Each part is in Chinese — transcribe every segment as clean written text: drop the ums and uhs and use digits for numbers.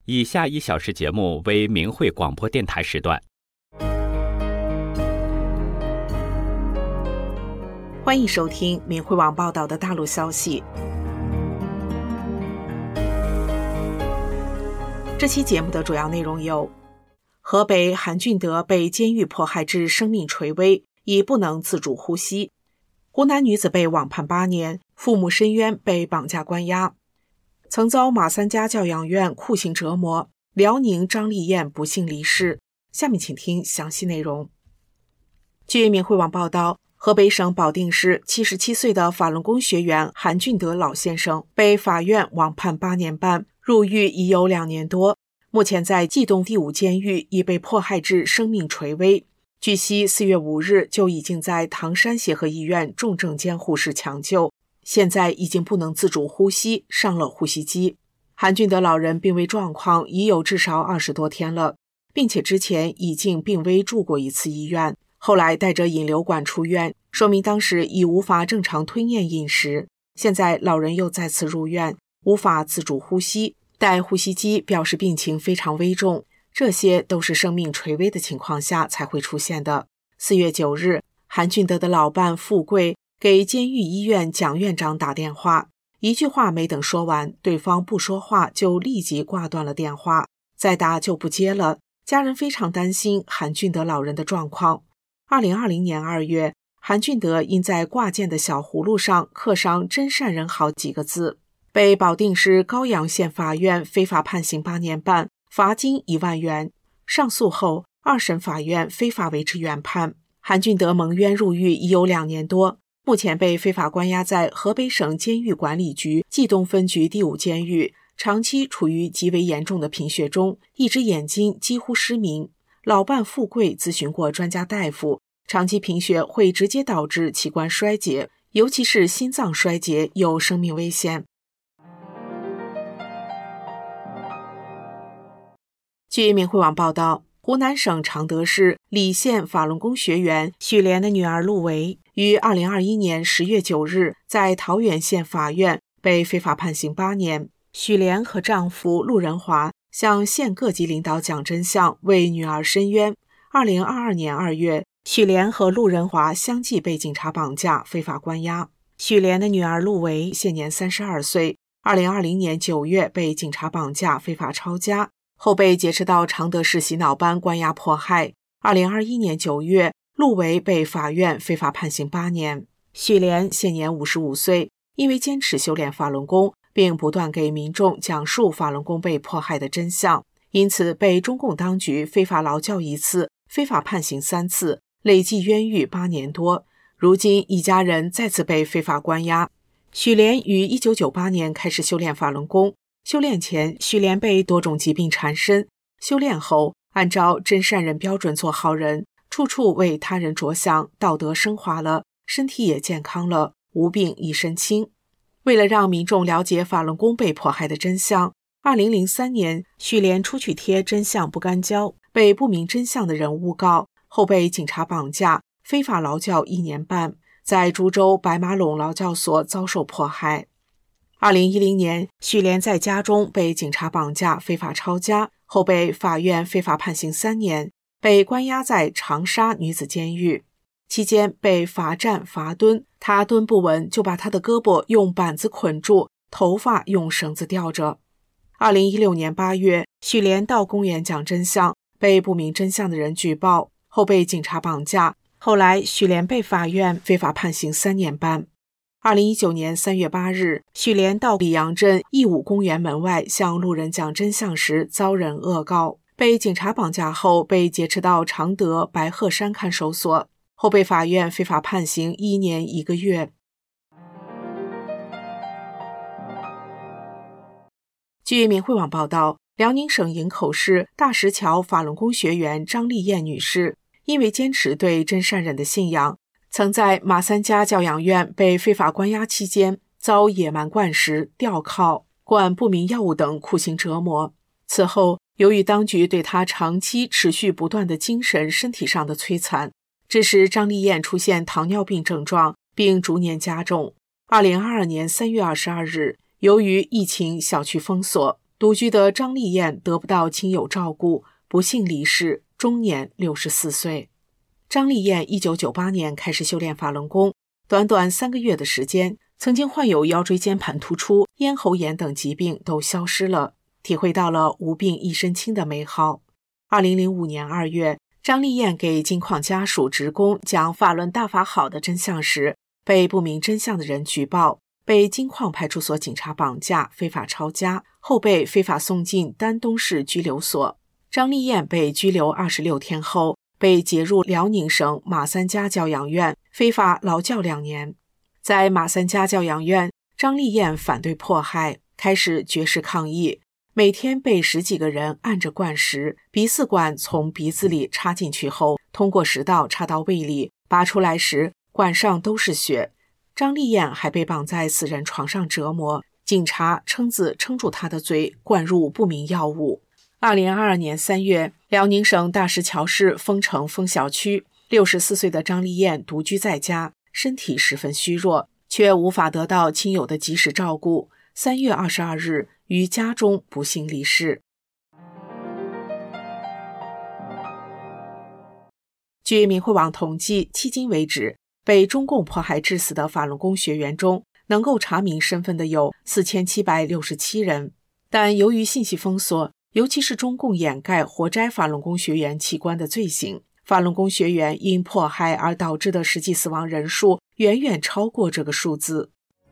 以下1小时节目为明慧广播电台时段。 欢迎收听明慧网报道的大陆消息。这期节目的主要内容有：河北韩俊德被监狱迫害至生命垂危，已不能自主呼吸；湖南女子被网判8年，父母申冤被绑架关押；曾遭马三家教养院酷刑折磨，辽宁张丽艳不幸离世。下面请听详细内容。据明慧网报道，河北省保定市77岁的法轮功学员韩俊德老先生被法院网判8年半，入狱已有2年多，目前在冀东第5监狱已被迫害至生命垂危。据悉4月5日就已经在唐山协和医院重症监护室抢救，现在已经不能自主呼吸，上了呼吸机。韩俊德老人病危状况已有至少20多天了，并且之前已经病危住过1次医院，后来带着引流管出院，说明当时已无法正常吞咽饮食。现在老人又再次入院，无法自主呼吸，带呼吸机表示病情非常危重，这些都是生命垂危的情况下才会出现的。4月9日，韩俊德的老伴富贵给监狱医院蒋院长打电话，一句话没等说完，对方不说话就立即挂断了电话，再打就不接了。家人非常担心韩俊德老人的状况。2020年2月，韩俊德因在挂件的小葫芦上刻上真善人好几个字，被保定市高阳县法院非法判刑8年半，罚金1万元。上诉后，2审法院非法维持原判。韩俊德蒙冤入狱已有2年多，目前被非法关押在河北省监狱管理局冀东分局第5监狱，长期处于极为严重的贫血中，一只眼睛几乎失明。老伴富贵咨询过专家大夫，长期贫血会直接导致器官衰竭，尤其是心脏衰竭，有生命危险。据明慧网报道，湖南省常德市澧县法轮功学员许莲的女儿陆维于2021年10月9日在桃源县法院被非法判刑8年。许莲和丈夫陆仁华向县各级领导讲真相，为女儿申冤。2022年2月，许莲和陆仁华相继被警察绑架，非法关押。许莲的女儿陆维现年32岁，2020年9月被警察绑架，非法抄家，后被劫持到常德市洗脑班关押迫害。2021年9月，陆维被法院非法判刑8年。许莲现年55岁，因为坚持修炼法轮功，并不断给民众讲述法轮功被迫害的真相，因此被中共当局非法劳教1次，非法判刑3次，累计冤狱8年多。如今一家人再次被非法关押。许莲于1998年开始修炼法轮功，修炼前许莲被多种疾病缠身，修炼后按照真善人标准做好人，处处为他人着想，道德升华了，身体也健康了，无病一身轻。为了让民众了解法轮功被迫害的真相，2003年许莲出去贴真相不干胶，被不明真相的人诬告，后被警察绑架，非法劳教1年半，在株洲白马陇劳教所遭受迫害。2010年，许莲在家中被警察绑架，非法抄家，后被法院非法判刑3年，被关押在长沙女子监狱。期间被罚站罚蹲，他蹲不稳就把他的胳膊用板子捆住，头发用绳子吊着。2016年8月，许莲到公园讲真相，被不明真相的人举报，后被警察绑架，后来许莲被法院非法判刑3年半。2019年3月8日，许莲到里阳镇义武公园门外向路人讲真相时遭人恶告，被警察绑架后被劫持到常德白鹤山看守所，后被法院非法判刑1年1个月。据明慧网报道，辽宁省营口市大石桥法轮功学员张丽艳女士，因为坚持对真善忍的信仰，曾在马三家教养院被非法关押期间，遭野蛮灌食、吊铐、灌不明药物等酷刑折磨。此后，由于当局对她长期持续不断的精神、身体上的摧残，致使张丽艳出现糖尿病症状，并逐年加重。2022年3月22日，由于疫情小区封锁， 独居的张丽燕得不到亲友照顾，不幸离世，终年64岁。张丽燕1998年开始修炼法轮功，短短3个月的时间，曾经患有腰椎间盘突出、咽喉炎等疾病都消失了，体会到了无病一身轻的美好。2005年2月，张丽燕给金矿家属职工讲法轮大法好的真相时，被不明真相的人举报，被金矿派出所警察绑架，非法抄家，后被非法送进丹东市拘留所。张丽燕被拘留26天后，被解入辽宁省马三家教养院，非法劳教2年。在马三家教养院，张丽燕反对迫害，开始绝食抗议，每天被10几个人按着灌食，鼻饲管从鼻子里插进去后，通过食道插到胃里，拔出来时管上都是血。张丽燕还被绑在死人床上折磨，警察撑子撑住她的嘴，灌入不明药物。2022年3月，辽宁省大石桥市丰城丰小区，64岁的张丽燕独居在家，身体十分虚弱，却无法得到亲友的及时照顾。3月22日，于家中不幸离世。据明慧网统计，迄今为止，被中共迫害致死的法轮功学员中，能够查明身份的有4767人，但由于信息封锁，尤其是中共掩盖活摘法轮功学员器官的罪行，法轮功学员因迫害而导致的实际死亡人数远远超过这个数字。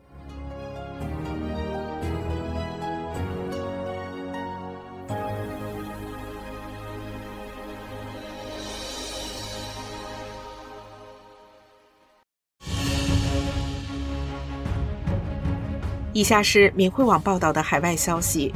以下是明慧网报道的海外消息，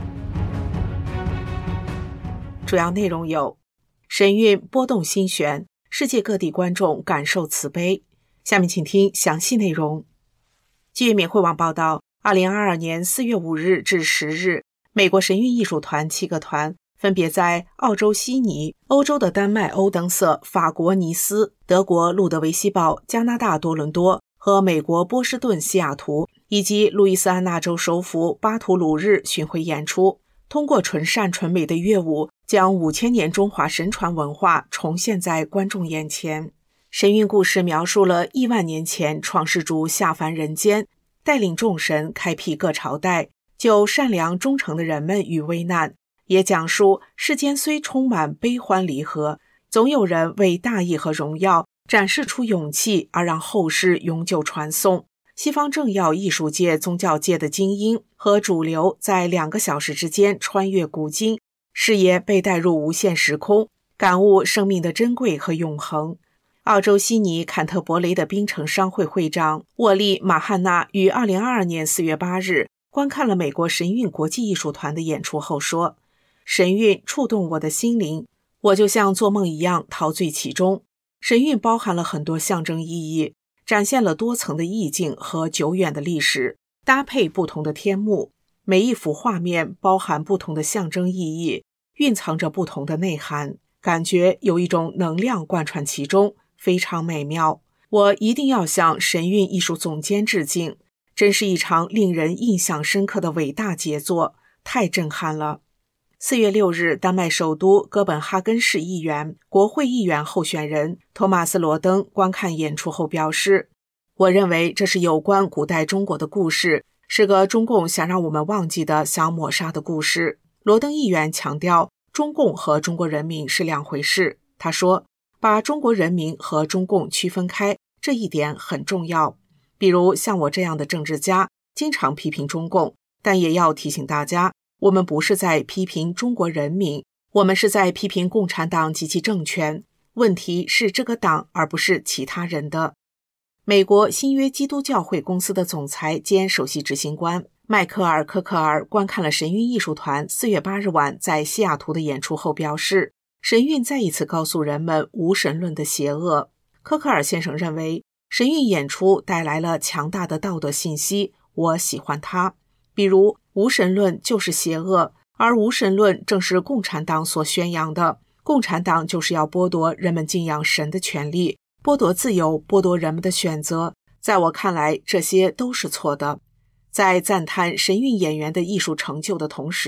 主要内容有：神韵波动心弦，世界各地观众感受慈悲。下面请听详细内容。据明慧网报道，2022年4月5日至10日，美国神韵艺术团7个团分别在澳洲悉尼、欧洲的丹麦欧登瑟、法国尼斯、德国路德维希堡、加拿大多伦多和美国波士顿西雅图以及路易斯安那州首府巴图鲁日巡回演出，通过纯善纯美的乐舞，将5000年中华神传文化重现在观众眼前。神韵故事描述了亿万年前创世主下凡人间，带领众神开辟各朝代，救善良忠诚的人们于危难，也讲述世间虽充满悲欢离合，总有人为大义和荣耀展示出勇气，而让后世永久传颂。西方政要艺术界、宗教界的精英和主流在2个小时之间穿越古今，视野被带入无限时空，感悟生命的珍贵和永恒。澳洲悉尼坎特伯雷的槟城商会会长沃利·马汉纳于2022年4月8日观看了美国神韵国际艺术团的演出后说：神韵触动我的心灵，我就像做梦一样陶醉其中。神韵包含了很多象征意义，展现了多层的意境和久远的历史，搭配不同的天幕，每一幅画面包含不同的象征意义，蕴藏着不同的内涵，感觉有一种能量贯穿其中，非常美妙。我一定要向神韵艺术总监致敬，真是一场令人印象深刻的伟大杰作，太震撼了。4月6日，丹麦首都哥本哈根市议员、国会议员候选人托马斯·罗登观看演出后表示：我认为这是有关古代中国的故事，是个中共想让我们忘记的、想抹杀的故事。罗登议员强调，中共和中国人民是2回事。他说，把中国人民和中共区分开，这一点很重要。比如像我这样的政治家，经常批评中共，但也要提醒大家，我们不是在批评中国人民，我们是在批评共产党及其政权。问题是这个党，而不是其他人的。美国新约基督教会公司的总裁兼首席执行官迈克尔·科克尔观看了神韵艺术团4月8日晚在西雅图的演出后表示，神韵再一次告诉人们无神论的邪恶。科克尔先生认为，神韵演出带来了强大的道德信息，我喜欢它。比如，无神论就是邪恶，而无神论正是共产党所宣扬的。共产党就是要剥夺人们敬仰神的权利，剥夺自由，剥夺人们的选择。在我看来，这些都是错的。在赞叹神韵演员的艺术成就的同时，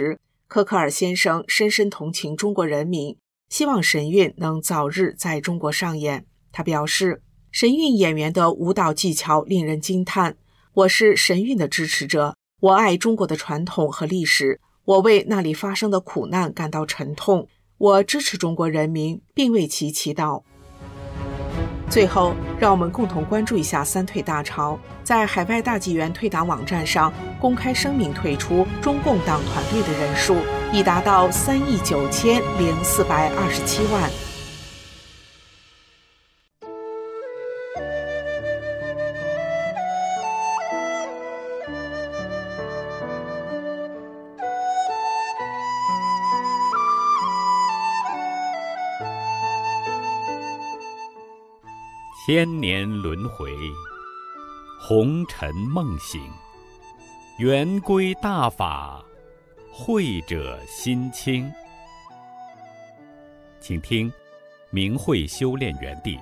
科克尔先生深深同情中国人民，希望神韵能早日在中国上演。他表示，神韵演员的舞蹈技巧令人惊叹，我是神韵的支持者，我爱中国的传统和历史，我为那里发生的苦难感到沉痛，我支持中国人民，并为其祈祷。最后，让我们共同关注一下三退大潮。在海外大纪元退党网站上公开声明退出中共党团队的人数已达到3.90427万。 千年轮回，红尘梦醒，圆规大法，慧者心清。请听明慧修炼园地。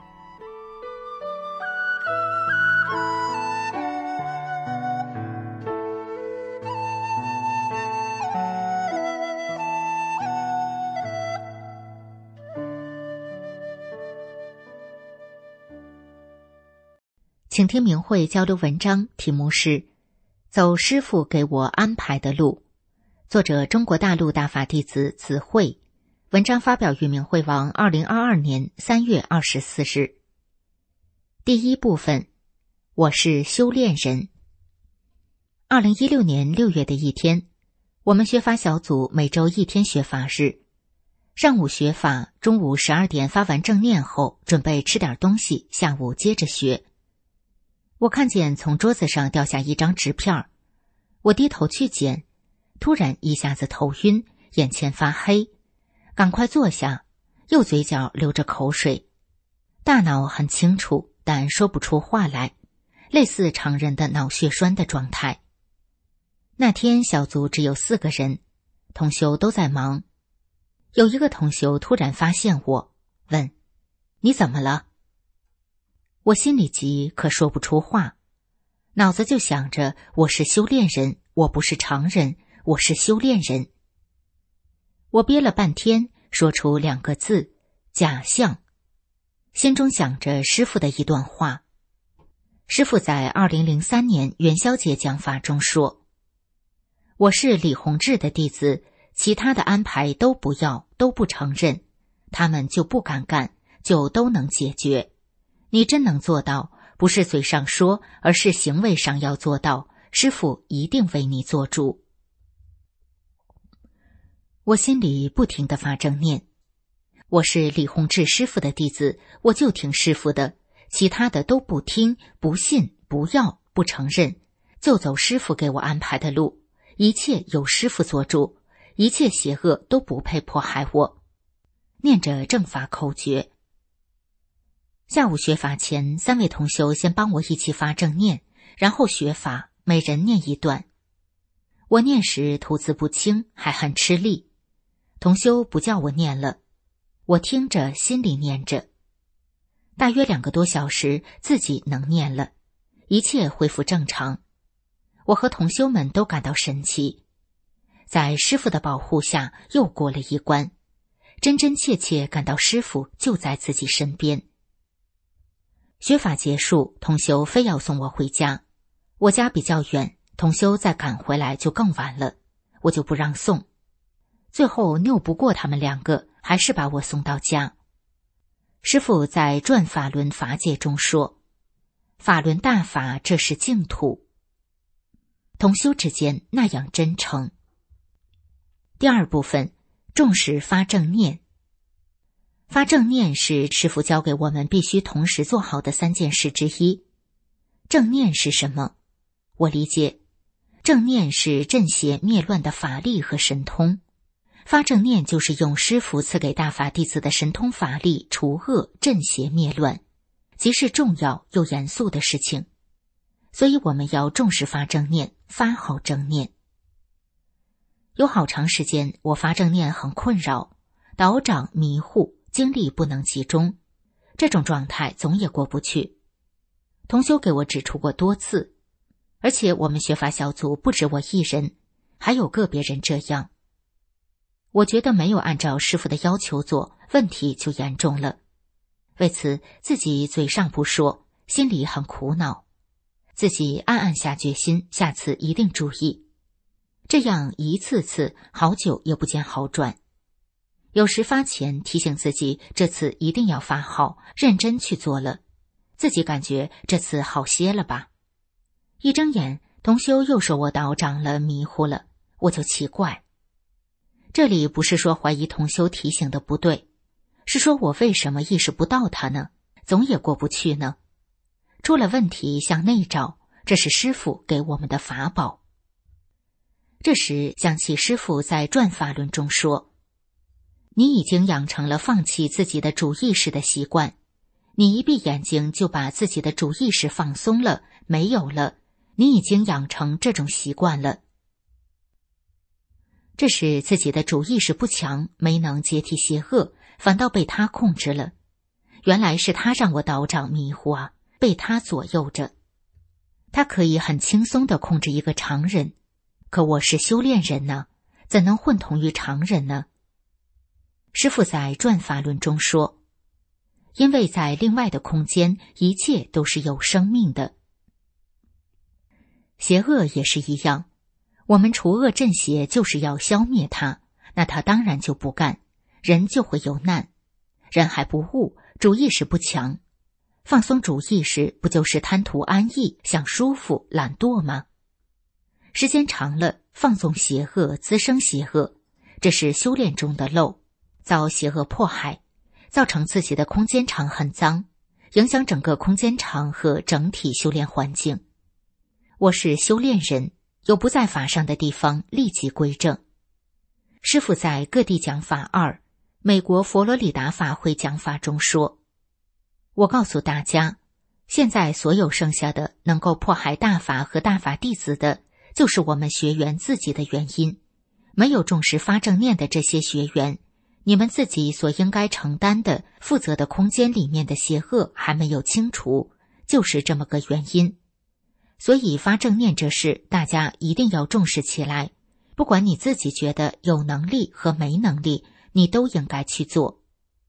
请听明慧交流文章，题目是《走师父给我安排的路》，作者中国大陆大法弟子子慧，文章发表于明慧网2022年3月24日。第一部分，我是修炼人。2016年6月的一天，我们学法小组每周一天学法日，上午学法，中午12点发完正念后，准备吃点东西，下午接着学。我看见从桌子上掉下一张纸片，我低头去捡，突然一下子头晕，眼前发黑，赶快坐下，右嘴角流着口水，大脑很清楚，但说不出话来，类似常人的脑血栓的状态。那天小组只有4个人，同修都在忙。有一个同修突然发现我，问：你怎么了？我心里急，可说不出话，脑子就想着我是修炼人，我不是常人，我是修炼人。我憋了半天，说出2个字：假象。心中想着师父的一段话。师父在2003年元宵节讲法中说，我是李洪志的弟子，其他的安排都不要，都不承认，他们就不敢干，就都能解决。你真能做到，不是嘴上说，而是行为上要做到，师父一定为你做主。我心里不停地发正念，我是李洪志师父的弟子，我就听师父的，其他的都不听，不信，不要，不承认，就走师父给我安排的路，一切由师父做主，一切邪恶都不配迫害我。念着正法口诀。下午学法前，3位同修先帮我一起发正念，然后学法，每人念一段。我念时吐字不清，还很吃力，同修不叫我念了，我听着心里念着。大约2个多小时，自己能念了，一切恢复正常。我和同修们都感到神奇，在师父的保护下又过了一关，真真切切感到师父就在自己身边。学法结束，同修非要送我回家，我家比较远，同修再赶回来就更晚了，我就不让送。最后拗不过他们2个，还是把我送到家。师父在转法轮法界中说，法轮大法，这是净土。同修之间那样真诚。第2部分，重视发正念。发正念是师父教给我们必须同时做好的3件事之一。正念是什么？我理解，正念是镇邪灭乱的法力和神通。发正念就是用师父赐给大法弟子的神通法力除恶镇邪灭乱，即是重要又严肃的事情。所以我们要重视发正念，发好正念。有好长时间我发正念很困扰，倒掌迷糊，精力不能集中，这种状态总也过不去。同修给我指出过多次，而且我们学法小组不止我一人，还有个别人这样。 我觉得没有按照师父的要求做，问题就严重了。为此，自己嘴上不说，心里很苦恼。自己暗暗下决心，下次一定注意。这样一次次，好久也不见好转。有时发前提醒自己，这次一定要发好，认真去做了。自己感觉这次好些了吧。一睁眼，同修又说我道长了，迷糊了。我就奇怪。这里不是说怀疑同修提醒的不对，是说我为什么意识不到他呢？总也过不去呢。出了问题向内找，这是师父给我们的法宝。这时想起师父在转法轮中说，你已经养成了放弃自己的主意识的习惯，你一闭眼睛就把自己的主意识放松了，没有了，你已经养成这种习惯了。这是自己的主意识不强，没能接替邪恶，反倒被他控制了。原来是他让我道长迷糊啊，被他左右着。他可以很轻松地控制一个常人，可我是修炼人呢，怎能混同于常人呢？师父在转法轮中说，因为在另外的空间，一切都是有生命的。邪恶也是一样，我们除恶镇邪就是要消灭它，那它当然就不干，人就会有难。人还不悟，主意识不强，放松主意识不就是贪图安逸，想舒服，懒惰吗？时间长了，放纵邪恶，滋生邪恶，这是修炼中的漏，遭邪恶迫害，造成自己的空间场很脏，影响整个空间场和整体修炼环境。我是修炼人，有不在法上的地方立即归正。师父在各地讲法2，美国佛罗里达法会讲法中说，我告诉大家，现在所有剩下的能够迫害大法和大法弟子的，就是我们学员自己的原因。没有重视发正念的这些学员，你们自己所应该承担的负责的空间里面的邪恶还没有清除，就是这么个原因。所以发正念这事大家一定要重视起来，不管你自己觉得有能力和没能力，你都应该去做。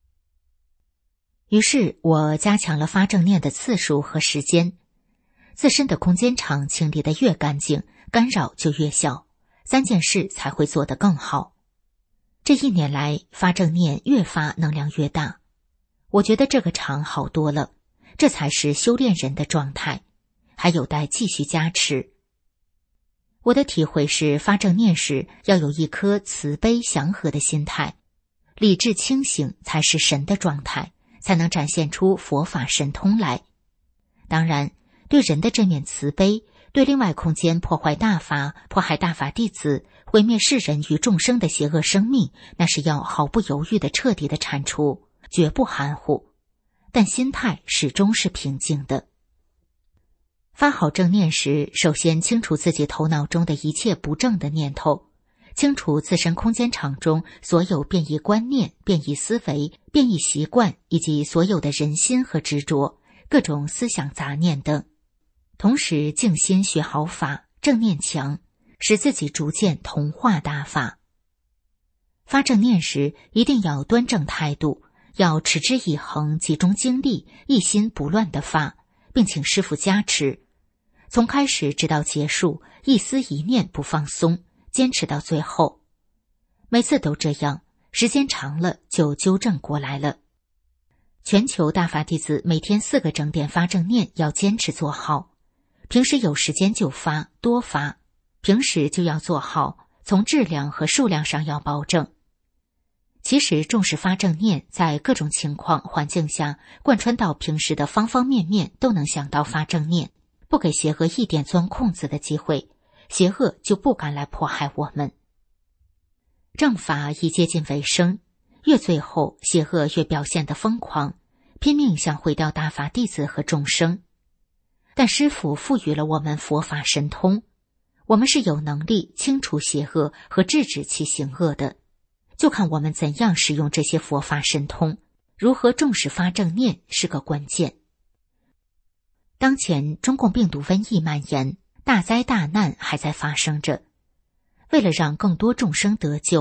于是我加强了发正念的次数和时间，自身的空间场清理得越干净，干扰就越小，3件事才会做得更好。这1年来发正念越发能量越大，我觉得这个场好多了，这才是修炼人的状态，还有待继续加持。我的体会是，发正念时要有一颗慈悲祥和的心态，理智清醒才是神的状态，才能展现出佛法神通来。当然，对人的这面慈悲，对另外空间破坏大法、迫害大法弟子、毁灭世人与众生的邪恶生命，那是要毫不犹豫的彻底的铲除，绝不含糊。但心态始终是平静的。发好正念时，首先清除自己头脑中的一切不正的念头，清除自身空间场中所有变异观念、变异思维、变异习惯，以及所有的人心和执着、各种思想杂念等。同时静心学好法，正念强，使自己逐渐同化大法。发正念时一定要端正态度，要持之以恒，集中精力，一心不乱地发，并请师父加持。从开始直到结束，一丝一念不放松，坚持到最后。每次都这样，时间长了就纠正过来了。全球大法弟子每天4个整点发正念要坚持做好，平时有时间就发，多发，平时就要做好，从质量和数量上要保证。其实重视发正念，在各种情况环境下贯穿到平时的方方面面，都能想到发正念，不给邪恶一点钻空子的机会，邪恶就不敢来迫害我们。正法已接近尾声，越最后邪恶越表现得疯狂，拼命想毁掉大法弟子和众生。但师父赋予了我们佛法神通，我们是有能力清除邪恶和制止其行恶的，就看我们怎样使用这些佛法神通，如何重视发正念是个关键。当前中共病毒瘟疫蔓延，大灾大难还在发生着。为了让更多众生得救，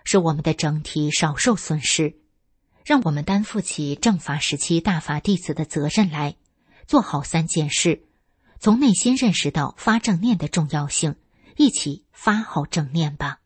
使我们的整体少受损失，让我们担负起正法时期大法弟子的责任来，做好3件事，从内心认识到发正念的重要性，一起发好正念吧。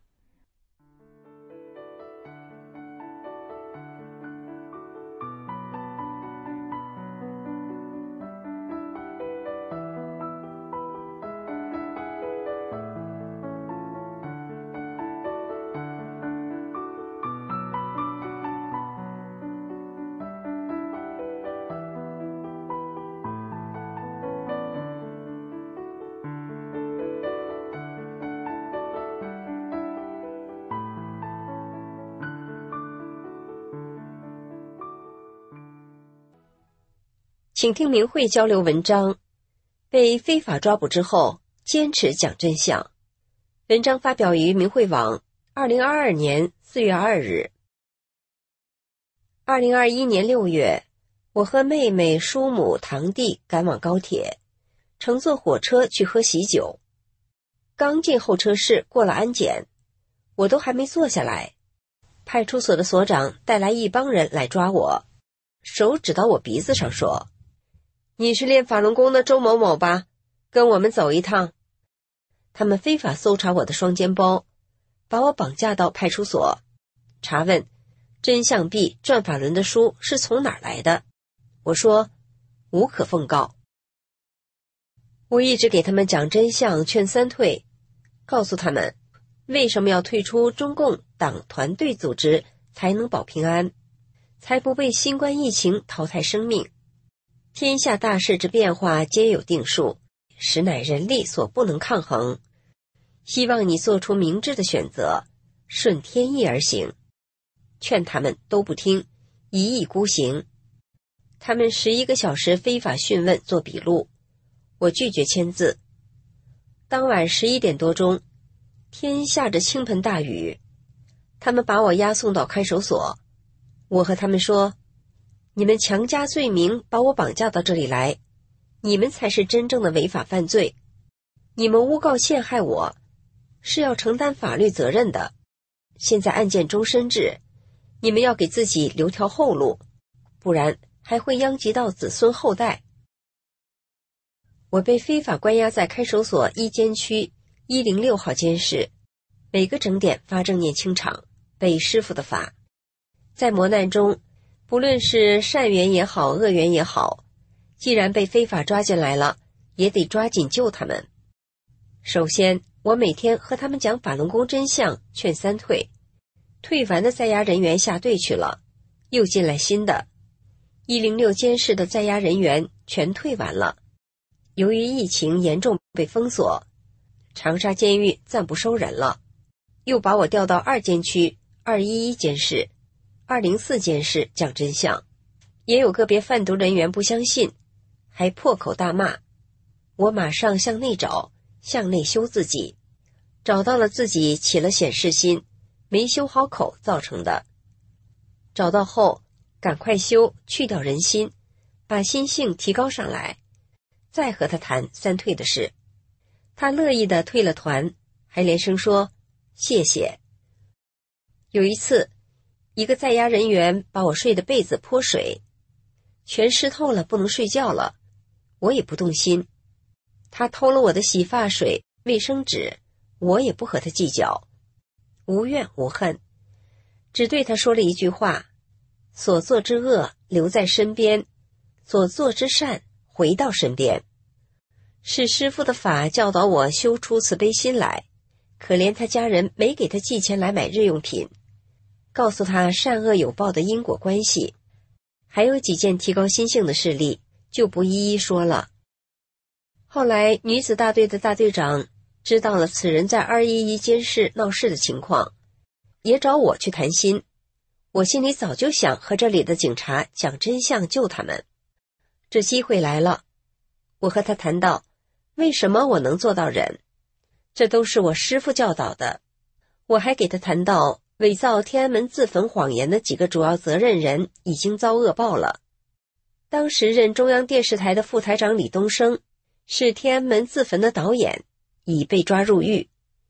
请听明慧交流文章，被非法抓捕之后坚持讲真相。文章发表于明慧网2022年4月2日。2021年6月，我和妹妹、叔母、堂弟赶往高铁，乘坐火车去喝喜酒。刚进候车室过了安检，我都还没坐下来，派出所的所长带来一帮人来抓我，手指到我鼻子上说：“你是练法轮功的周某某吧？跟我们走一趟。”他们非法搜查我的双肩包，把我绑架到派出所，查问真相币转法轮的书是从哪儿来的。我说无可奉告。我一直给他们讲真相，劝3退，告诉他们为什么要退出中共党团队组织才能保平安，才不被新冠疫情淘汰生命。天下大势之变化皆有定数，实乃人力所不能抗衡。希望你做出明智的选择，顺天意而行。劝他们都不听，一意孤行。他们11个小时非法讯问做笔录，我拒绝签字。当晚11点多钟，天下着倾盆大雨，他们把我押送到看守所。我和他们说，你们强加罪名把我绑架到这里来，你们才是真正的违法犯罪，你们诬告陷害我，是要承担法律责任的。现在案件终身制，你们要给自己留条后路，不然还会殃及到子孙后代。我被非法关押在看守所1监区106号监室，每个整点发正念清场，背师父的法。在磨难中，不论是善缘也好，恶缘也好，既然被非法抓进来了，也得抓紧救他们。首先，我每天和他们讲法轮功真相，劝3退。退完的在押人员下队去了，又进来新的。106监室的在押人员全退完了。由于疫情严重被封锁，长沙监狱暂不收人了，又把我调到2监区211监室、204监室讲真相。也有个别贩毒人员不相信，还破口大骂。我马上向内找，向内修自己，找到了自己起了显示心，没修好口造成的。找到后赶快修，去掉人心，把心性提高上来，再和他谈3退的事。他乐意地退了团，还连声说谢谢。有一次，一个在押人员把我睡的被子泼水，全湿透了，不能睡觉了。我也不动心。他偷了我的洗发水、卫生纸，我也不和他计较，无怨无恨，只对他说了一句话：所做之恶留在身边，所做之善回到身边。是师父的法教导我修出慈悲心来，可怜他家人没给他寄钱来买日用品，告诉他善恶有报的因果关系，还有几件提高心性的事例，就不一一说了。后来女子大队的大队长知道了此人在211监室闹事的情况，也找我去谈心。我心里早就想和这里的警察讲真相，救他们。这机会来了，我和他谈到为什么我能做到忍，这都是我师父教导的。我还给他谈到伪造天安门自焚谎言的几个主要责任人已经遭恶报了。当时任中央电视台的副台长李东生是天安门自焚的导演，已被抓入狱。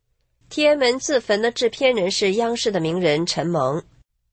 天安门自焚的制片人是央视的名人陈蒙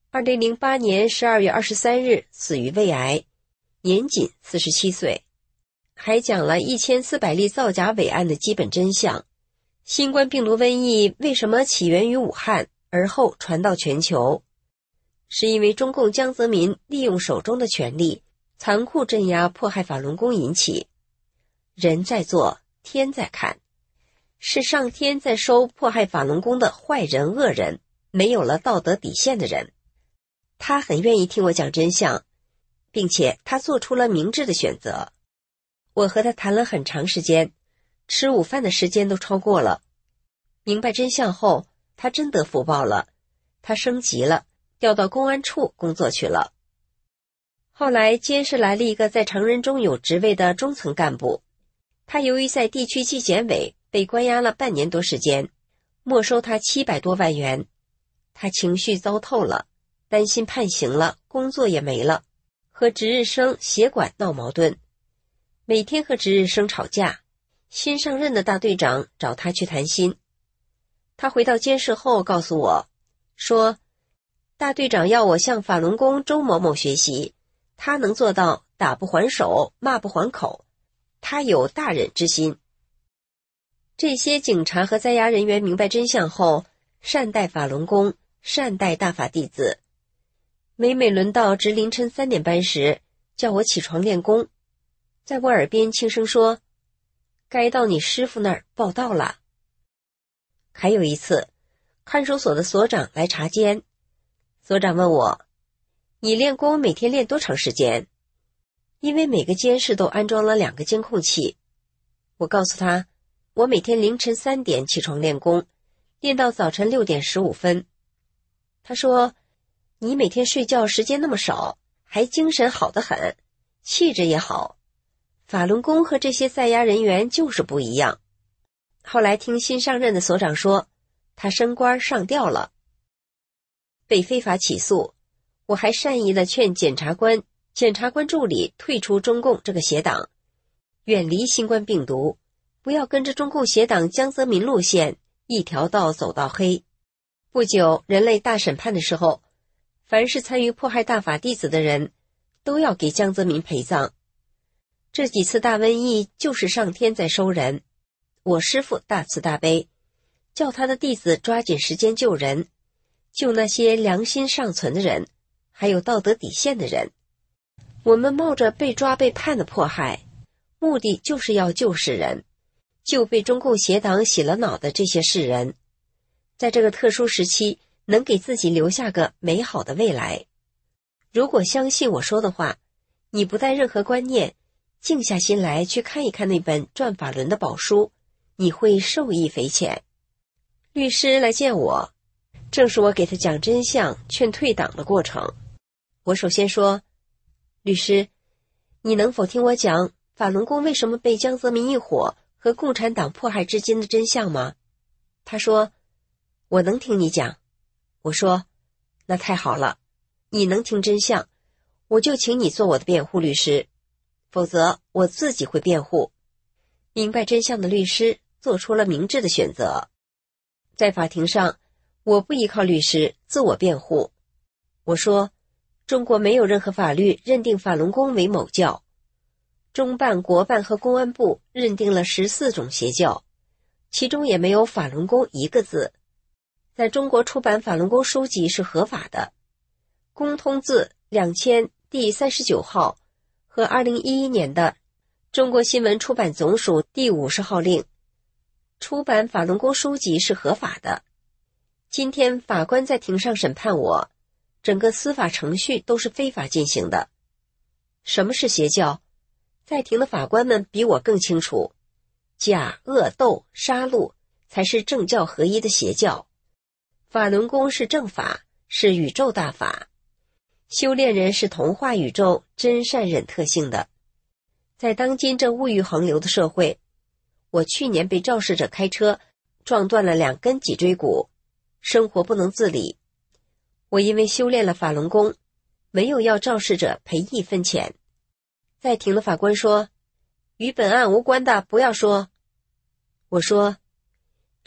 ，2008年12月23日死于胃癌，年仅47岁。还讲了1400例造假伪案的基本真相。新冠病毒瘟疫为什么起源于武汉，而后传到全球？是因为中共江泽民利用手中的权力，残酷镇压迫害法轮功引起。人在做，天在看，是上天在收迫害法轮功的坏人恶人，没有了道德底线的人。他很愿意听我讲真相，并且他做出了明智的选择。我和他谈了很长时间，吃午饭的时间都超过了。明白真相后，他真得福报了，他升级了，调到公安处工作去了。后来监视来了一个在常人中有职位的中层干部，他由于在地区纪检委被关押了半年多时间，没收他700多万元。他情绪糟透了，担心判刑了，工作也没了，和值日生协管闹矛盾，每天和值日生吵架。新上任的大队长找他去谈心。他回到监室后告诉我说，大队长要我向法轮功周某某学习，他能做到打不还手，骂不还口，他有大忍之心。这些警察和在押人员明白真相后，善待法轮功，善待大法弟子。每轮到值凌晨3点半时，叫我起床练功，在我耳边轻声说，该到你师傅那儿报到了。还有一次，看守所的所长来查监，所长问我，你练功每天练多长时间？因为每个监室都安装了2个监控器。我告诉他，我每天凌晨3点起床练功，练到早晨6点15分。他说，你每天睡觉时间那么少，还精神好得很，气质也好。法轮功和这些在押人员就是不一样。后来听新上任的所长说，他升官上调了。被非法起诉，我还善意地劝检察官助理退出中共这个邪党，远离新冠病毒，不要跟着中共邪党江泽民路线一条道走到黑。不久人类大审判的时候，凡是参与迫害大法弟子的人都要给江泽民陪葬。这几次大瘟疫就是上天在收人，我师父大慈大悲，叫他的弟子抓紧时间救人，救那些良心尚存的人，还有道德底线的人。我们冒着被抓被判的迫害，目的就是要救世人，救被中共邪党洗了脑的这些世人，在这个特殊时期能给自己留下个美好的未来。如果相信我说的话，你不带任何观念，静下心来去看一看那本转法轮的宝书，你会受益匪浅。律师来见我，正是我给他讲真相劝退党的过程。我首先说，律师，你能否听我讲法轮功为什么被江泽民一伙和共产党迫害至今的真相吗？他说，我能听你讲。我说，那太好了，你能听真相，我就请你做我的辩护律师，否则我自己会辩护。明白真相的律师做出了明智的选择。在法庭上，我不依靠律师自我辩护。我说，中国没有任何法律认定法轮功为某教，中办、国办和公安部认定了14种邪教，其中也没有法轮功一个字。在中国出版法轮功书籍是合法的，公通字2000第39号和2011年的中国新闻出版总署第50号令，出版法轮功书籍是合法的。今天法官在庭上审判我，整个司法程序都是非法进行的。什么是邪教？在庭的法官们比我更清楚，假、恶、斗、杀戮才是政教合一的邪教。法轮功是正法，是宇宙大法。修炼人是同化宇宙真善忍特性的。在当今这物欲横流的社会，我去年被肇事者开车撞断了2根脊椎骨，生活不能自理。我因为修炼了法轮功，没有要肇事者赔1分钱。在庭的法官说，与本案无关的不要说。我说，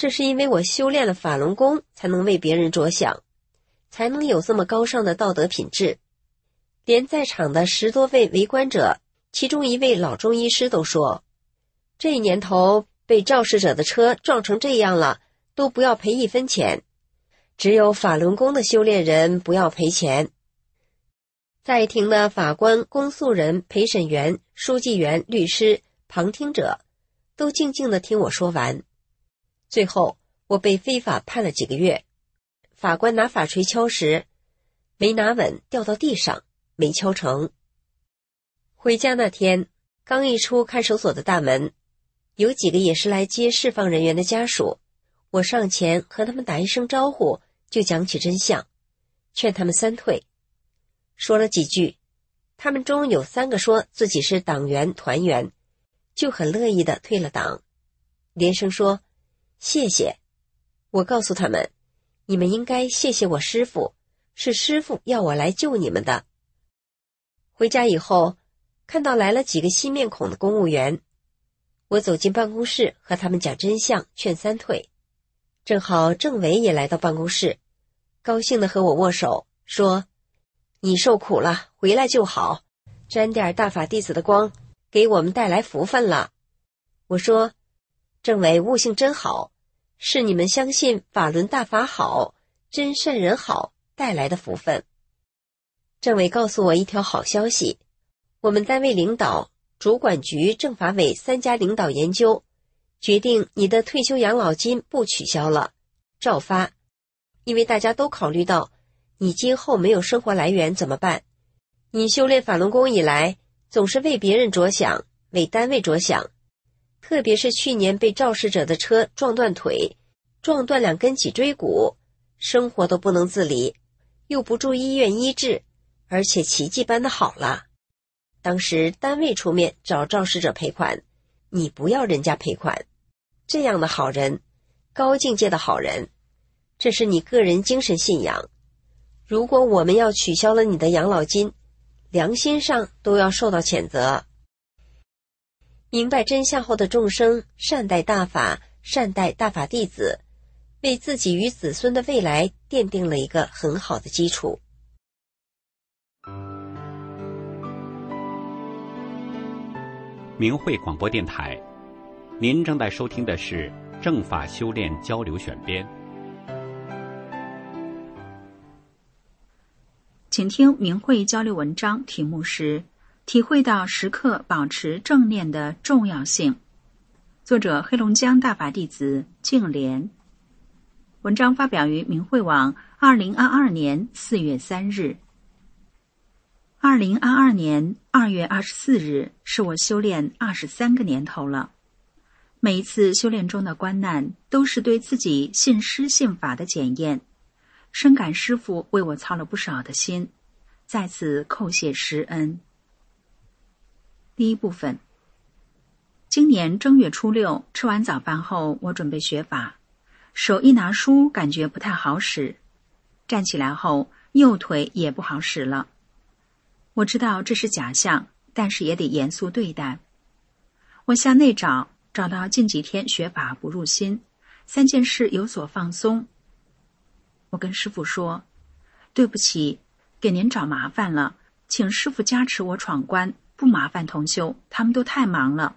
这是因为我修炼了法轮功，才能为别人着想，才能有这么高尚的道德品质。连在场的10多位围观者，其中一位老中医师都说，这年头被肇事者的车撞成这样了，都不要赔1分钱，只有法轮功的修炼人不要赔钱。在庭的法官、公诉人、陪审员、书记员、律师、旁听者都静静地听我说完。最后我被非法判了几个月。法官拿法锤敲时没拿稳，掉到地上，没敲成。回家那天，刚一出看守所的大门，有几个也是来接释放人员的家属，我上前和他们打一声招呼，就讲起真相，劝他们3退。说了几句，他们中有3个说自己是党员团员，就很乐意地退了党，连声说谢谢。我告诉他们，你们应该谢谢我师父，是师父要我来救你们的。回家以后，看到来了几个新面孔的公务员，我走进办公室和他们讲真相，劝3退。正好政委也来到办公室，高兴地和我握手，说你受苦了，回来就好，沾点大法弟子的光，给我们带来福分了。我说，政委悟性真好，是你们相信法轮大法好，真善人好带来的福分。政委告诉我一条好消息，我们单位领导、主管局、政法委3家领导研究，决定你的退休养老金不取消了，照发。因为大家都考虑到你今后没有生活来源怎么办？你修炼法轮功以来，总是为别人着想，为单位着想，特别是去年被肇事者的车撞断腿，撞断2根脊椎骨，生活都不能自理，又不住医院医治，而且奇迹般的好了。当时单位出面找肇事者赔款，你不要人家赔款，这样的好人，高境界的好人，这是你个人精神信仰。如果我们要取消了你的养老金，良心上都要受到谴责。明白真相后的众生善待大法，善待大法弟子，为自己与子孙的未来奠定了一个很好的基础。 明慧广播电台，您正在收听的是正法修炼交流选编。 请听明慧交流文章，题目是体会到时刻保持正念的重要性。作者黑龙江大法弟子净莲。文章发表于明慧网2022年4月3日。2022年2月24日是我修炼23个年头了。每一次修炼中的关难，都是对自己信师信法的检验。深感师父为我操了不少的心，在此叩谢师恩。第一部分，今年正月初6吃完早饭后，我准备学法，手一拿书感觉不太好使，站起来后右腿也不好使了。我知道这是假象，但是也得严肃对待。我向内找到近几天学法不入心，3件事有所放松。我跟师父说，对不起，给您找麻烦了，请师父加持我闯关，不麻烦同修，他们都太忙了。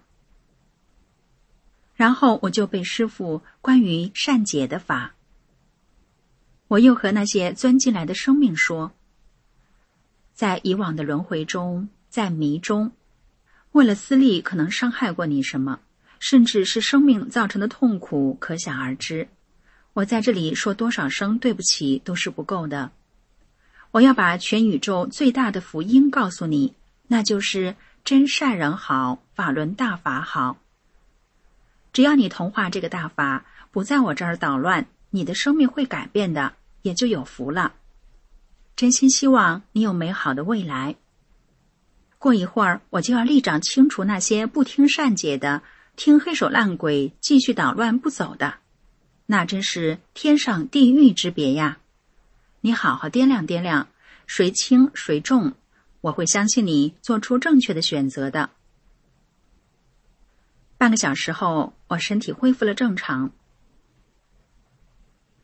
然后我就背师父关于善解的法。我又和那些钻进来的生命说，在以往的轮回中，在迷中，为了私利可能伤害过你什么，甚至是生命造成的痛苦可想而知。我在这里说多少声对不起都是不够的。我要把全宇宙最大的福音告诉你，那就是真善人好，法轮大法好。只要你同化这个大法，不在我这儿捣乱，你的生命会改变的，也就有福了。真心希望你有美好的未来。过一会儿我就要立掌清除那些不听善解的，听黑手烂鬼继续捣乱不走的，那真是天上地狱之别呀。你好好掂量掂量，谁轻谁重，我会相信你做出正确的选择的。半个小时后，我身体恢复了正常。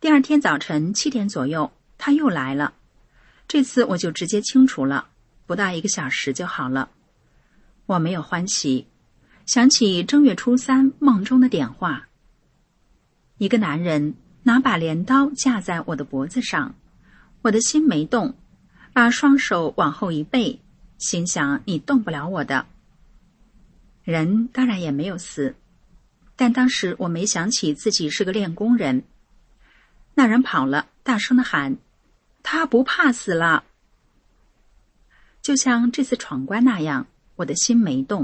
第二天早晨7点左右，他又来了。这次我就直接清除了，不到1个小时就好了。我没有欢喜，想起正月初3梦中的点化。一个男人拿把镰刀架在我的脖子上，我的心没动，把双手往后一背，心想你动不了我的。人当然也没有死，但当时我没想起自己是个练功人。那人跑了，大声地喊，他不怕死了。就像这次闯关那样，我的心没动。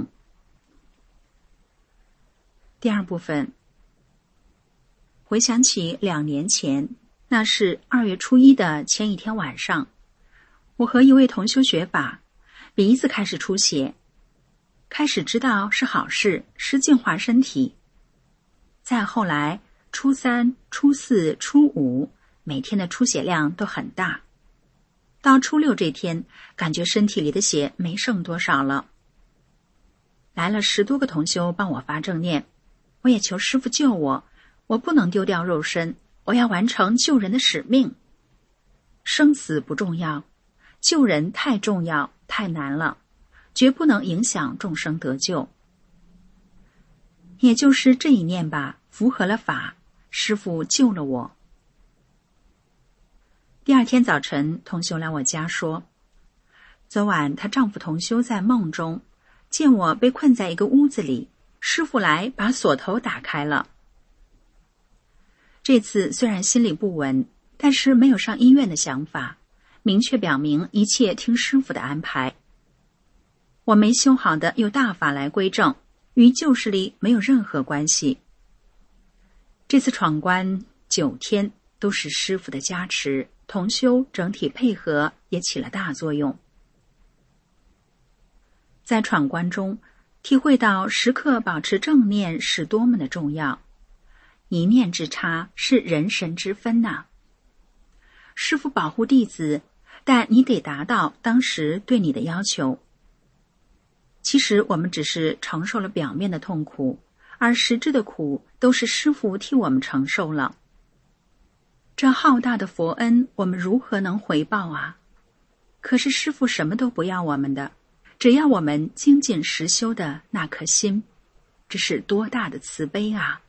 第二部分，回想起2年前，那是2月初1的前一天晚上，我和一位同修学法，鼻子开始出血，开始知道是好事，是净化身体。再后来初3、初4、初5，每天的出血量都很大。到初6这天，感觉身体里的血没剩多少了。来了10多个同修帮我发正念，我也求师父救我，我不能丢掉肉身，我要完成救人的使命。生死不重要，救人太重要，太难了，绝不能影响众生得救。也就是这一念吧，符合了法，师父救了我。第二天早晨，同修来我家说，昨晚她丈夫同修在梦中见我被困在一个屋子里，师父来把锁头打开了。这次虽然心里不稳，但是没有上医院的想法，明确表明一切听师父的安排。我没修好的有大法来归正，与旧势力没有任何关系。这次闯关9天都是师父的加持，同修整体配合也起了大作用。在闯关中，体会到时刻保持正念是多么的重要，一念之差是人神之分呐。师父保护弟子，但你得达到当时对你的要求。其实我们只是承受了表面的痛苦，而实质的苦都是师父替我们承受了。这浩大的佛恩，我们如何能回报啊？可是师父什么都不要我们的，只要我们精进实修的那颗心，这是多大的慈悲啊！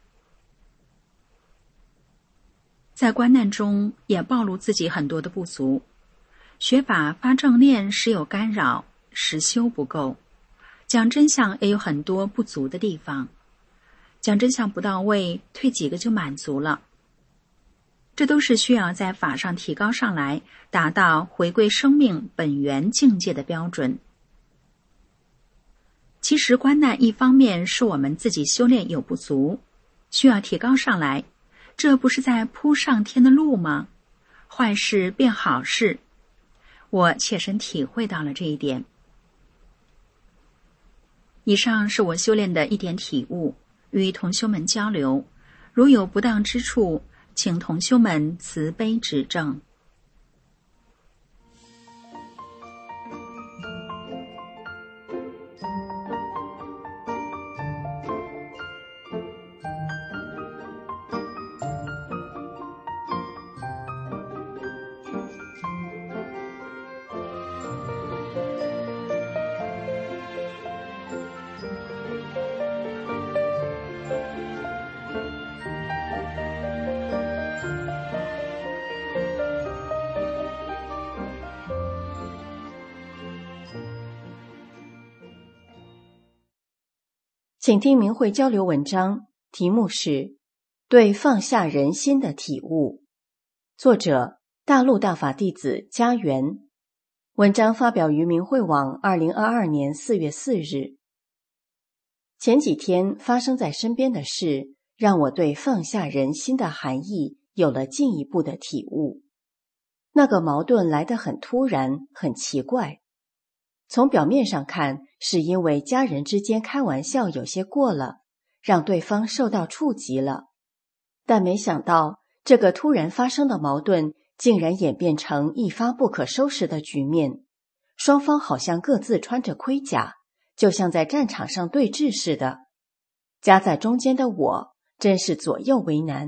在关难中也暴露自己很多的不足，学法发正念时有干扰，实修不够，讲真相也有很多不足的地方，讲真相不到位，退几个就满足了。这都是需要在法上提高上来，达到回归生命本源境界的标准。其实关难一方面是我们自己修炼有不足，需要提高上来，这不是在铺上天的路吗？坏事变好事，我切身体会到了这一点。以上是我修炼的一点体悟，与同修们交流，如有不当之处，请同修们慈悲指正。 请听明慧交流文章，题目是对放下人心的体悟，作者大陆大法弟子家园，文章发表于明慧网2022年4月4日。前几天发生在身边的事，让我对放下人心的含义有了进一步的体悟。那个矛盾来得很突然，很奇怪。从表面上看，是因为家人之间开玩笑有些过了，让对方受到触及了。但没想到，这个突然发生的矛盾竟然演变成一发不可收拾的局面。双方好像各自穿着盔甲，就像在战场上对峙似的。夹在中间的我，真是左右为难，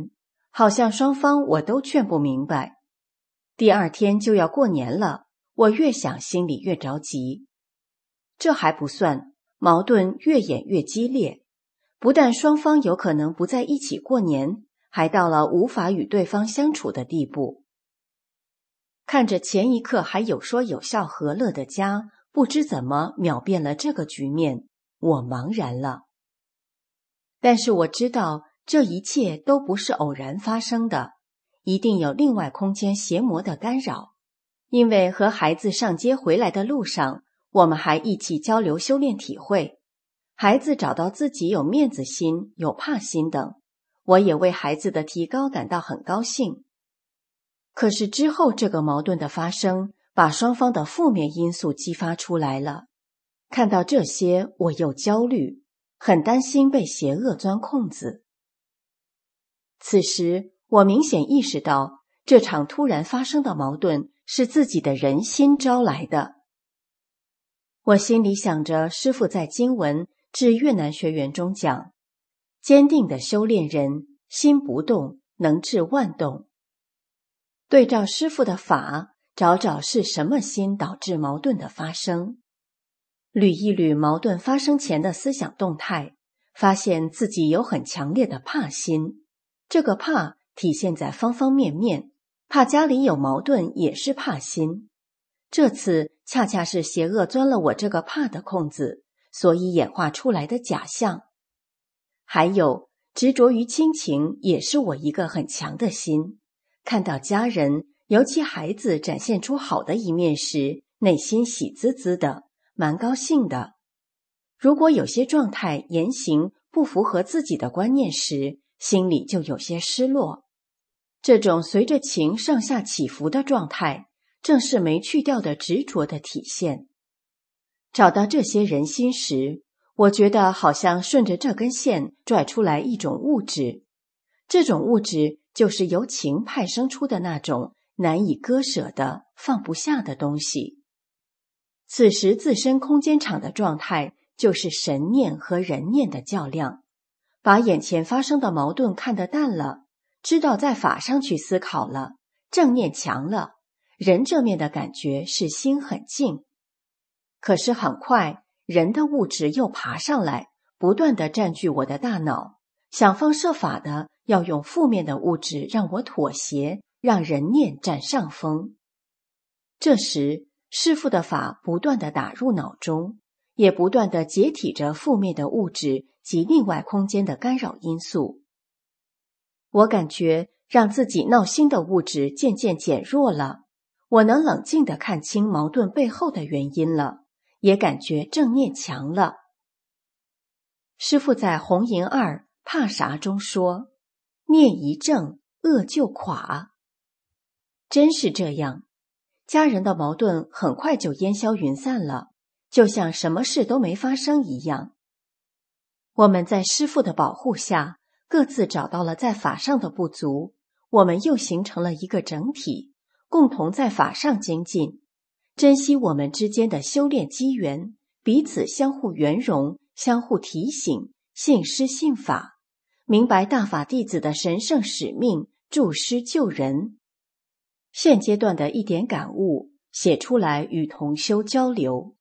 好像双方我都劝不明白。第2天就要过年了，我越想心里越着急。这还不算，矛盾越演越激烈，不但双方有可能不在一起过年，还到了无法与对方相处的地步。看着前一刻还有说有笑和乐的家，不知怎么秒变了这个局面，我茫然了。但是我知道这一切都不是偶然发生的，一定有另外空间邪魔的干扰。因为和孩子上街回来的路上，我们还一起交流修炼体会，孩子找到自己有面子心、有怕心等，我也为孩子的提高感到很高兴。可是之后这个矛盾的发生，把双方的负面因素激发出来了。看到这些，我又焦虑，很担心被邪恶钻空子。此时，我明显意识到，这场突然发生的矛盾是自己的人心招来的。我心里想着，师父在经文致越南学员中讲，坚定的修炼人，心不动，能治万动。对照师父的法，找找是什么心导致矛盾的发生。捋一捋矛盾发生前的思想动态，发现自己有很强烈的怕心。这个怕体现在方方面面，怕家里有矛盾也是怕心。这次恰恰是邪恶钻了我这个怕的空子，所以演化出来的假象。还有执着于亲情也是我一个很强的心，看到家人，尤其孩子展现出好的一面时，内心喜滋滋的，蛮高兴的。如果有些状态言行不符合自己的观念时，心里就有些失落。这种随着情上下起伏的状态，正是没去掉的执着的体现。找到这些人心时，我觉得好像顺着这根线拽出来一种物质，这种物质就是由情派生出的那种难以割舍的、放不下的东西。此时自身空间场的状态就是神念和人念的较量，把眼前发生的矛盾看得淡了，知道在法上去思考了，正念强了，人这面的感觉是心很静。可是很快，人的物质又爬上来，不断地占据我的大脑，想方设法的要用负面的物质让我妥协，让人念占上风。这时，师父的法不断地打入脑中，也不断地解体着负面的物质及另外空间的干扰因素。我感觉让自己闹心的物质渐渐减弱了，我能冷静地看清矛盾背后的原因了，也感觉正念强了。师父在红银2怕啥中说，念一正，恶就垮。真是这样，家人的矛盾很快就烟消云散了，就像什么事都没发生一样。我们在师父的保护下，各自找到了在法上的不足，我们又形成了一个整体，共同在法上精进，珍惜我们之间的修炼机缘，彼此相互圆融，相互提醒，信师信法，明白大法弟子的神圣使命，助师救人。现阶段的一点感悟，写出来与同修交流。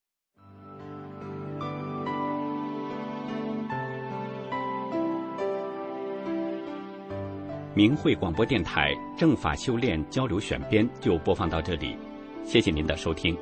明慧广播电台正法修炼交流选编就播放到这里，谢谢您的收听。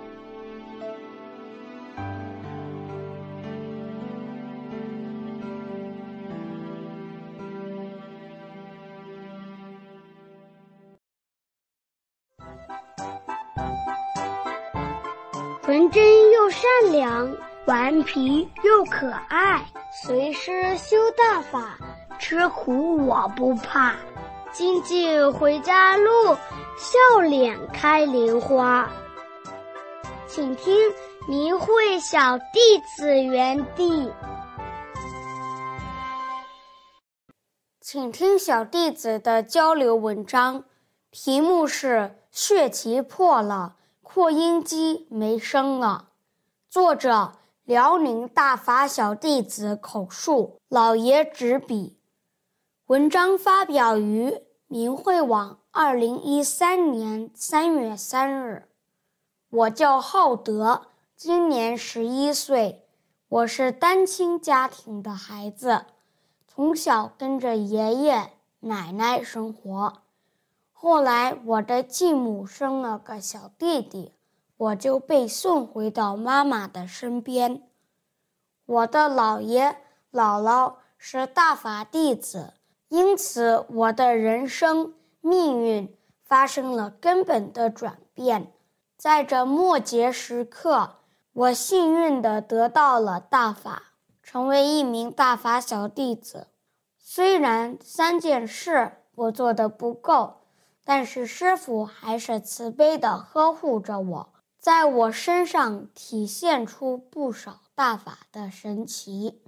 纯真又善良，顽皮又可爱，随师修大法，吃苦我不怕。经济回家路，笑脸开莲花。请听明慧小弟子园地。请听小弟子的交流文章，题目是血脐破了，扩音机没声了。作者辽宁大法小弟子口述，老爷执笔。 文章发表于明慧网2013年3月3日。我叫浩德，今年11岁，我是单亲家庭的孩子，从小跟着爷爷奶奶生活。后来我的继母生了个小弟弟，我就被送回到妈妈的身边。我的姥爷姥姥是大法弟子，因此我的人生命运发生了根本的转变。在这末节时刻，我幸运地得到了大法，成为一名大法小弟子。虽然3件事我做得不够，但是师父还是慈悲地呵护着我，在我身上体现出不少大法的神奇。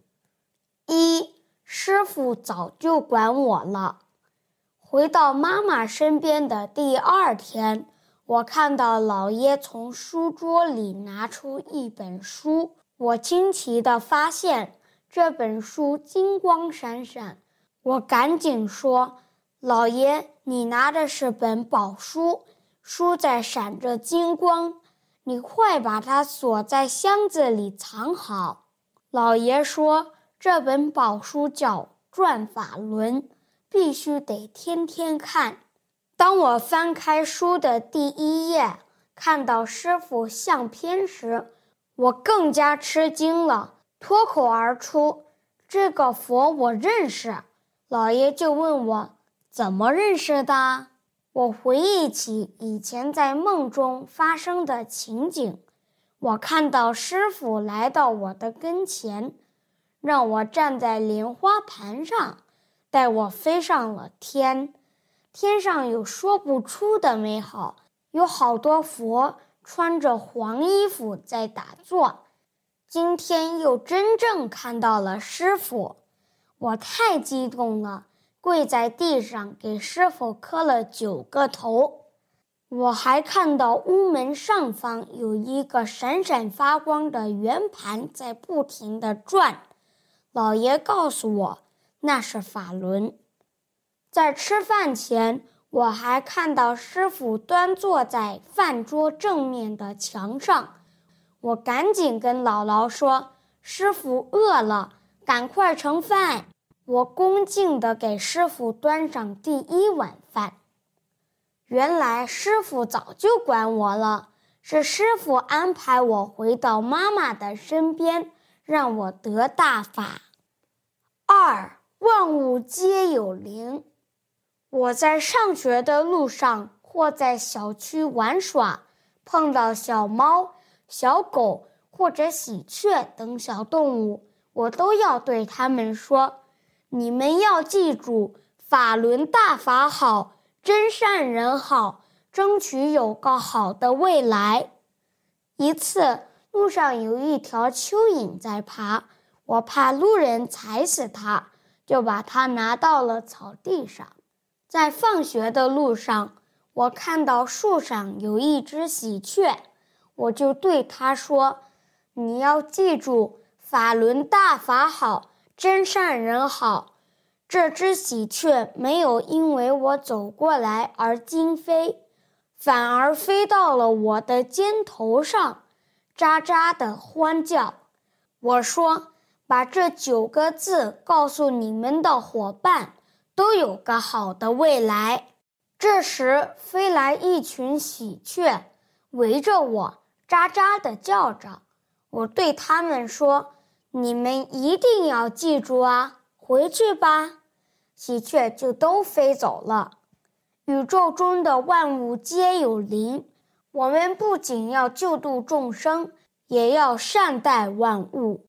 师父早就管我了。回到妈妈身边的第2天，我看到姥爷从书桌里拿出一本书，我惊奇地发现这本书金光闪闪。我赶紧说：“姥爷，你拿的是本宝书，书在闪着金光，你快把它锁在箱子里藏好。”姥爷说：“这本宝书叫《转法轮》，必须得天天看。”当我翻开书的第1页，看到师父相片时，我更加吃惊了，脱口而出：“这个佛我认识。”姥爷就问我怎么认识的。我回忆起以前在梦中发生的情景，我看到师父来到我的跟前，让我站在莲花盘上，带我飞上了天。天上有说不出的美好，有好多佛穿着黄衣服在打坐。今天又真正看到了师父，我太激动了，跪在地上给师父磕了9个头。我还看到屋门上方有一个闪闪发光的圆盘在不停地转，姥爷告诉我那是法轮。在吃饭前，我还看到师父端坐在饭桌正面的墙上，我赶紧跟姥姥说：“师父饿了，赶快盛饭。”我恭敬地给师父端上第1碗饭。原来师父早就管我了，是师父安排我回到妈妈的身边，让我得大法。万物皆有灵。我在上学的路上或在小区玩耍，碰到小猫、小狗或者喜鹊等小动物，我都要对它们说：“你们要记住，法轮大法好，真善人好，争取有个好的未来。”一次，路上有一条蚯蚓在爬，我怕路人踩死它，就把它拿到了草地上。在放学的路上，我看到树上有一只喜鹊，我就对它说：“你要记住，法轮大法好，真善人好。”这只喜鹊没有因为我走过来而惊飞，反而飞到了我的肩头上，喳喳地欢叫。我说：“把这9个字告诉你们的伙伴，都有个好的未来。”这时飞来一群喜鹊，围着我喳喳地叫着。我对他们说：“你们一定要记住啊，回去吧。”喜鹊就都飞走了。宇宙中的万物皆有灵，我们不仅要救度众生，也要善待万物。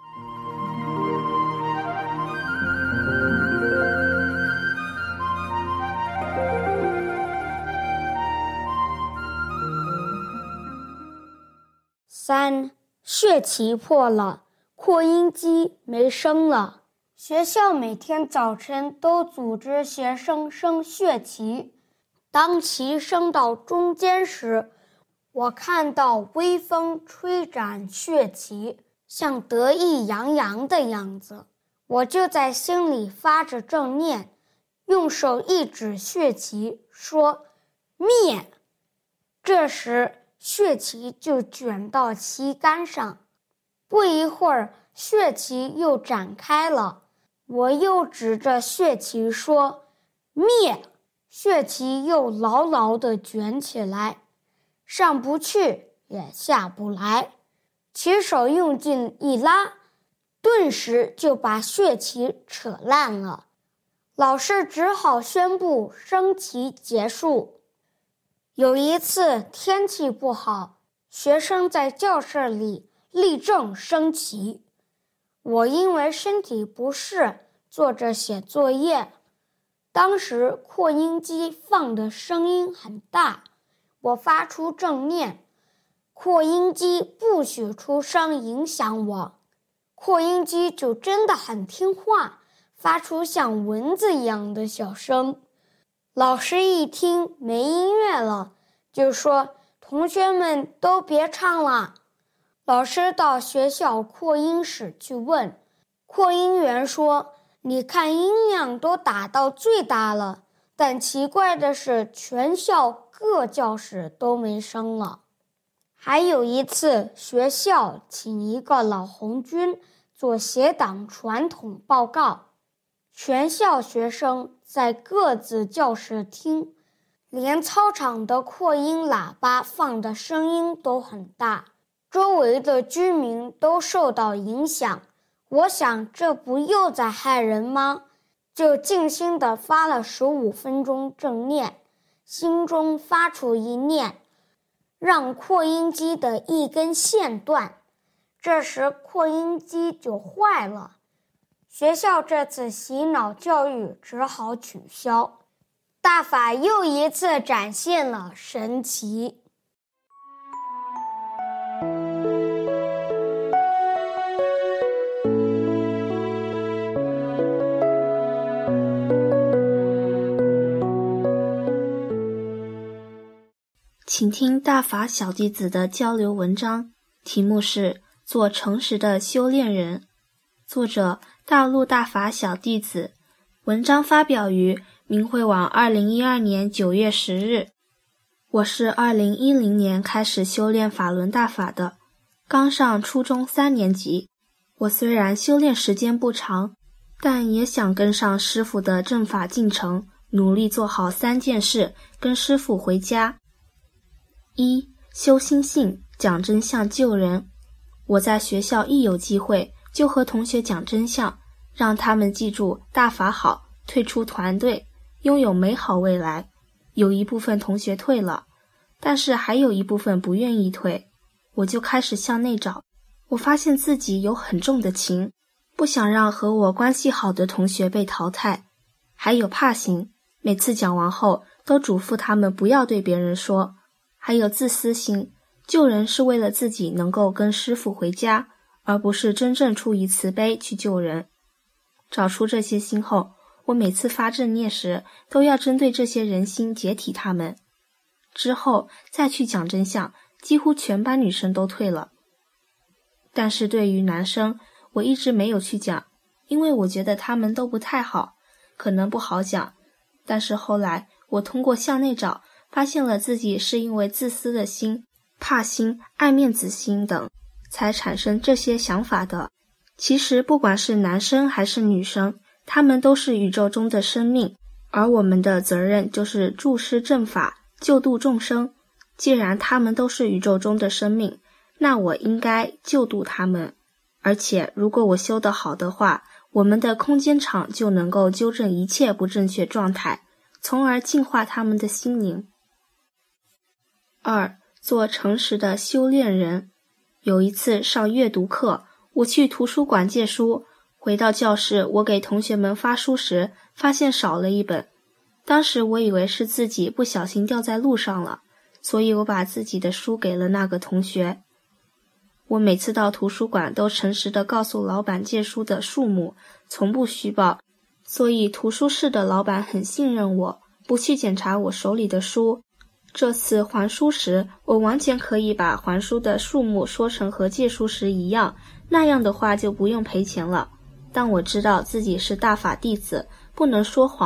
血期破了，扩音机没声了。学校每天早晨都组织学生升血旗，当旗升到中间时，我看到微风吹展血旗，像得意洋洋的样子。我就在心里发着正念， 用手一指血旗，说：“灭！”这时血旗就卷到旗杆上，不一会儿，血旗又展开了。我又指着血旗说：“灭！”血旗又牢牢地卷起来，上不去也下不来。旗手用劲一拉，顿时就把血旗扯烂了。老师只好宣布升旗结束。有一次天气不好，学生在教室里立正升旗。我因为身体不适，坐着写作业。当时扩音机放的声音很大，我发出正念，扩音机不许出声影响我，扩音机就真的很听话，发出像蚊子一样的小声。老师一听没音乐了，就说：“同学们都别唱了。”老师到学校扩音室去问，扩音员说：“你看音量都打到最大了，但奇怪的是，全校各教室都没声了。”还有一次，学校请一个老红军做协党传统报告，全校学生在各自教室听，连操场的扩音喇叭放的声音都很大，周围的居民都受到影响。我想这不又在害人吗？就静心地发了15分钟正念，心中发出一念，让扩音机的一根线断。这时扩音机就坏了，学校这次洗脑教育只好取消。大法又一次展现了神奇。 请听大法小弟子的交流文章，题目是做诚实的修炼人，作者大陆大法小弟子，文章发表于明慧网2012年9月10日。我是2010年开始修炼法轮大法的，刚上初中3年级。我虽然修炼时间不长，但也想跟上师父的正法进程，努力做好3件事，跟师父回家。1. 修心性，讲真相救人。我在学校一有机会就和同学讲真相，让他们记住大法好，退出团队，拥有美好未来。有一部分同学退了，但是还有一部分不愿意退，我就开始向内找。我发现自己有很重的情，不想让和我关系好的同学被淘汰。还有怕心，每次讲完后都嘱咐他们不要对别人说。还有自私心，救人是为了自己能够跟师父回家，而不是真正出于慈悲去救人。找出这些心后，我每次发正念时都要针对这些人心解体他们。之后再去讲真相，几乎全班女生都退了。但是对于男生，我一直没有去讲，因为我觉得他们都不太好，可能不好讲。但是后来我通过向内找，发现了自己是因为自私的心、怕心、爱面子心等，才产生这些想法的。其实不管是男生还是女生，他们都是宇宙中的生命，而我们的责任就是助施正法，救度众生。既然他们都是宇宙中的生命，那我应该救度他们。而且如果我修得好的话，我们的空间场就能够纠正一切不正确状态，从而净化他们的心灵。2. 做诚实的修炼人。有一次上阅读课，我去图书馆借书，回到教室，我给同学们发书时，发现少了一本。当时我以为是自己不小心掉在路上了，所以我把自己的书给了那个同学。我每次到图书馆都诚实地告诉老板借书的数目，从不虚报，所以图书室的老板很信任我，不去检查我手里的书。这次还书时，我完全可以把还书的数目说成和借书时一样，那样的话就不用赔钱了。但我知道自己是大法弟子，不能说谎，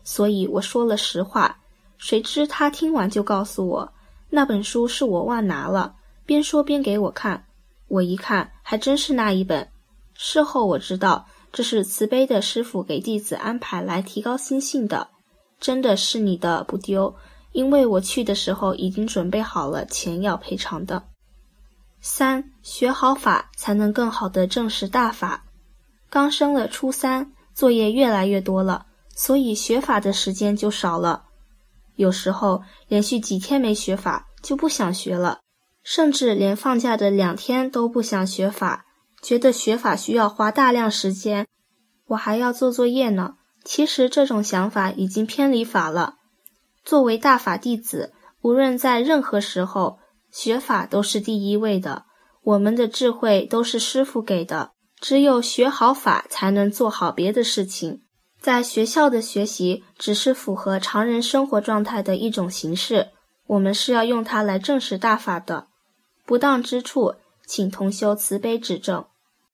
所以我说了实话。谁知他听完就告诉我，那本书是我忘拿了，边说边给我看。我一看，还真是那一本。事后我知道，这是慈悲的师父给弟子安排来提高心性的。真的是你的不丢，因为我去的时候已经准备好了钱要赔偿的。3. 学好法才能更好地证实大法。刚升了初3，作业越来越多了，所以学法的时间就少了。有时候连续几天没学法就不想学了，甚至连放假的2天都不想学法，觉得学法需要花大量时间，我还要做作业呢。其实这种想法已经偏离法了。作为大法弟子，无论在任何时候，学法都是第一位的，我们的智慧都是师父给的，只有学好法才能做好别的事情。在学校的学习只是符合常人生活状态的一种形式，我们是要用它来证实大法的。不当之处，请同修慈悲指正。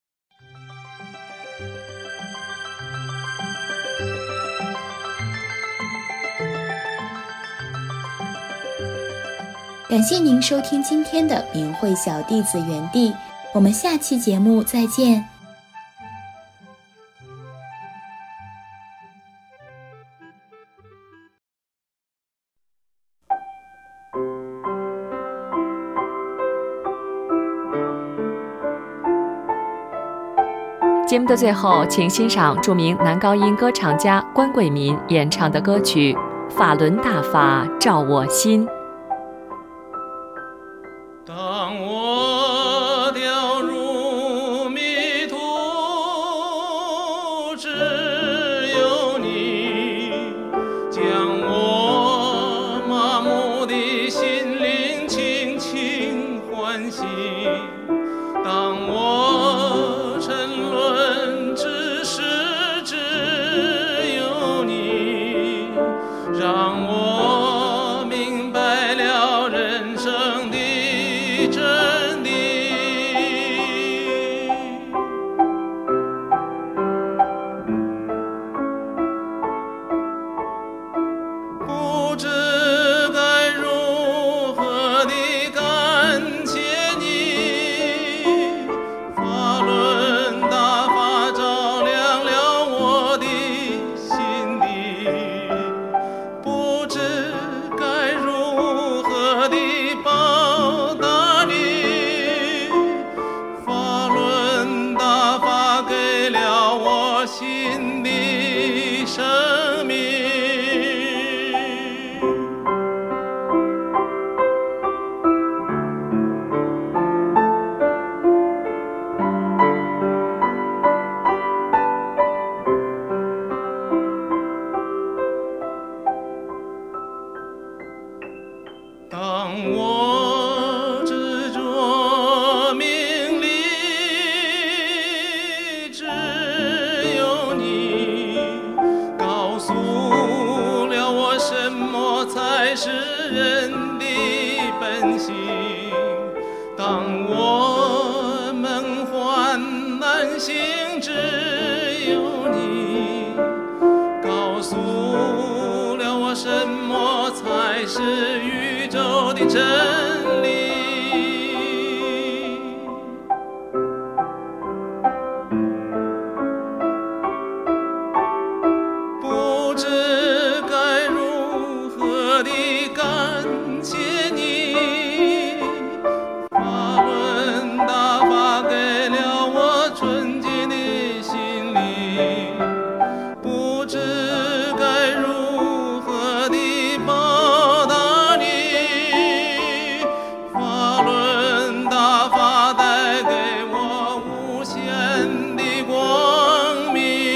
感谢您收听今天的明慧小弟子园地，我们下期节目再见。 节目的最后，请欣赏著名男高音歌唱家关贵民演唱的歌曲《法轮大法照我心》。 当我掉入迷途，只有你将我麻木的心灵轻轻唤醒。当我沉沦，只是只有你让我明白了人生的真理。不知该如何地感谢你，法轮大法照亮了我的心底，不知该如何地报答你，法轮大法给了我新的生命。当我执着名利，只有你告诉了我什么才是人的本性。当我梦幻难醒，只有你告诉了我什么才是宇宙的真理。不知该如何地感谢你，法轮大法给了我纯洁的心灵，不知该如何地报答你，法轮大法带给我无限的光明。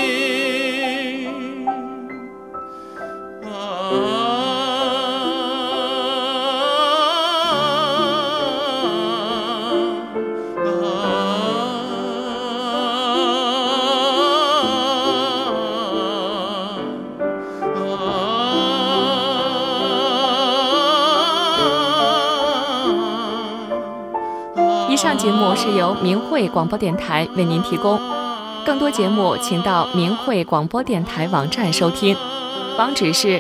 以上节目是由明慧广播电台为您提供，更多节目请到明慧广播电台网站收听。 网址是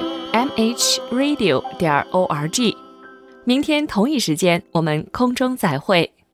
mhradio.org。明天同一时间，我们空中再会。